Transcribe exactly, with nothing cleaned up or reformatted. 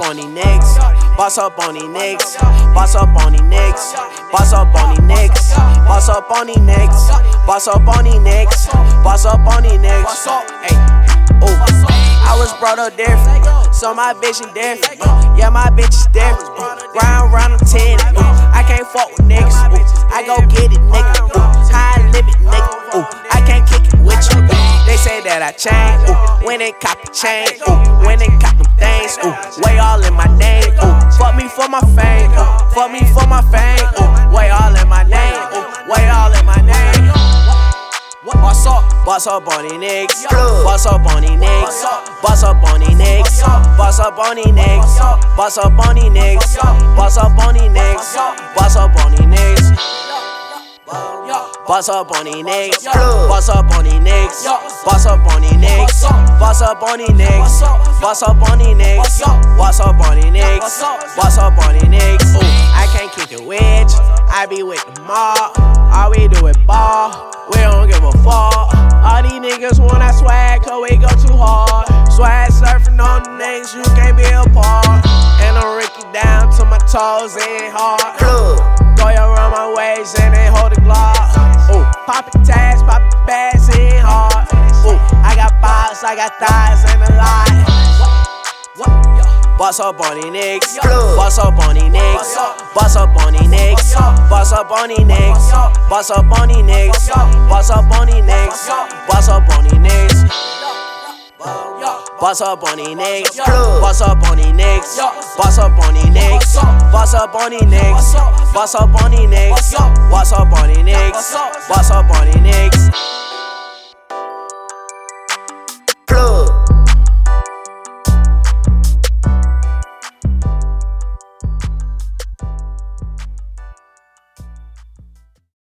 on these niggas, boss up on these niggas, boss up on these niggas, boss up on these niggas, boss up on these niggas, boss up on these niggas, boss up on these niggas. Hey, ooh, I was brought up different, so my vision different. Yeah, my bitch is different. Round round the ten, I can't fuck with niggas. Ooh, I go get it, nigga. Ooh, how I live it, nigga. Ooh, I can't kick it with you. They say that I change. Ooh, when they cop the chain. Ooh, when they cop them things. Ooh, way all in my name. Ooh, fuck me for my fame. Ooh, fuck me for my fame. Ooh, way all in my name. Ooh, way all in my name. Boss up, boss up on these niggas, boss up on these niggas, boss up on these niggas, boss up on these niggas, boss up on these niggas, boss up on these niggas, boss up on these niggas, boss up on these niggas, boss up on these niggas, boss up on these niggas, boss up on these niggas, boss up on these niggas, boss up on these niggas, boss up on these niggas. I can't kick it with you, I be with the mob, all we do is ball. We don't give a fuck. All these niggas want that swag, cause we go too hard. Swag surfing on the niggas, you can't be a part. And I'm Ricky down to my toes, it ain't hard. Go around my waist and they hold the glock. Ooh, poppin' tags, poppin' bags, it ain't hard. Ooh, I got balls, I got thighs and a lot. Boss up on these niggas, boss up on these niggas, boss up on these niggas, boss up on these niggas, boss up on these niggas, boss up on these niggas, boss up on these niggas, boss up on these niggas, boss up on these niggas, boss up on these niggas, boss up on these niggas, boss up on these niggas, boss up